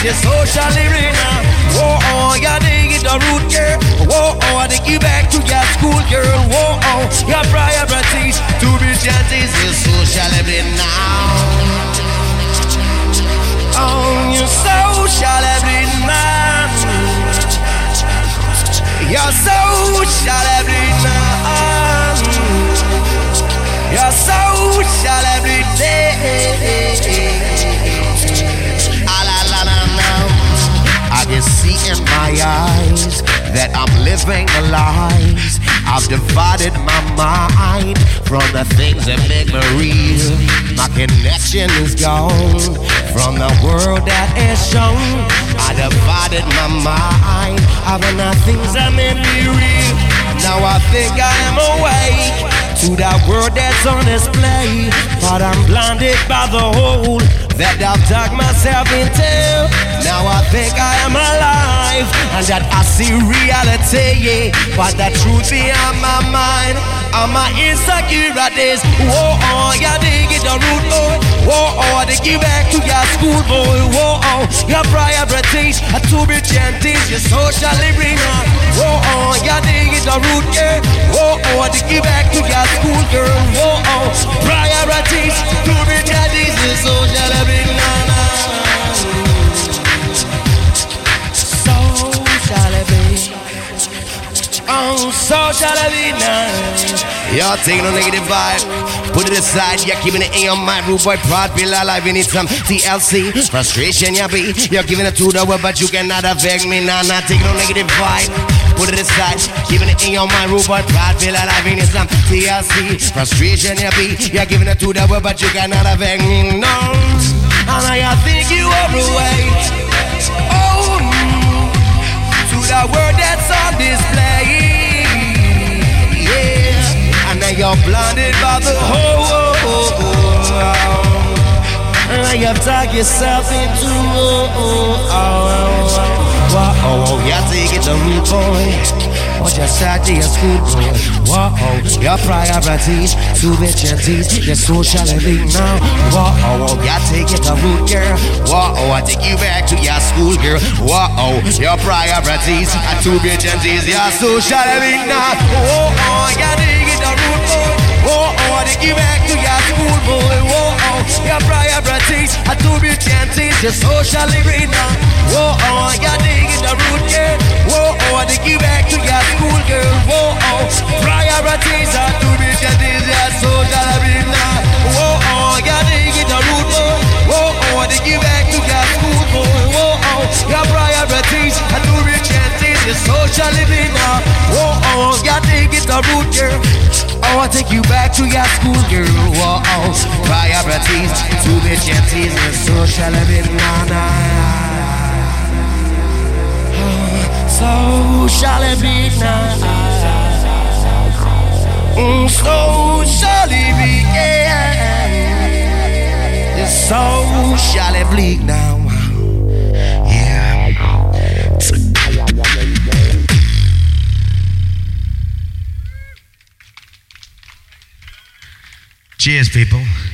your social living now. Whoa, oh, you dig it the root girl. Whoa, oh, I take you back to your school girl. Whoa, oh, your priorities to be chances your social living now. Oh, your social living now. Your social living now. Your social every day. I can see in my eyes that I'm living a lies. I've divided my mind from the things that make me real. My connection is gone from the world that is shown. I divided my mind of the things that make me real. Now I think I am awake to that word that's on display, but I'm blinded by the hole that I've dug myself into. Now I think I am alive and that I see reality, yeah. But the truth beyond my mind are my insecurities. Whoa, oh, you dig it the root, boy. Whoa, oh, I take you back to your school, boy. Whoa, oh, your priorities are to be gentle, your social living. Whoa, oh, you dig it the root, yeah. Whoa, oh, I take you back to your school, girl. Whoa, oh, priorities to be gentle, your social living. Oh, so shall I be now. Y'all take no negative vibe, put it aside. You're keeping it in your mind. Rude boy, proud, feel alive. You need some TLC, frustration. You be, you're giving it to the world, but you cannot affect me. Nah, nah, take no negative vibe, put it aside. Keeping it in your mind. Rude boy, proud, feel alive. You need some TLC, frustration. You be, you're giving it to the world, but you cannot affect me. No, and I think you overweight. Oh, to the word that's on display. And now you're blinded by the whole. And now you've dug yourself into. Whoa, you take it the root, boy. Or just sat to your school, boy. Whoa, your priorities to the chances, your social living now. Whoa, you take it the root, girl. Whoa, I take you back to your school, girl. Whoa, your priorities to the chances, your social living now. Whoa, you take it the root, boy. Whoa, I take you back to your school, boy. Whoa, your priorities to the chances, your social living now. Whoa, you take it the root, girl. Whoa, I take you back to your school, girl. Whoa, priorities are to be chances, your social living now. Whoa, you take it the root, boy. Whoa, I take you back to your school, boy. Whoa, your priorities are to be chances, your social living now. Whoa, you take it the root, girl. Oh, I take you back to your school, girl. Whoa, priorities to the chances, your social living now. So shall it be now. So shall it be, yeah. So shall it bleak now. Yeah. Cheers, people.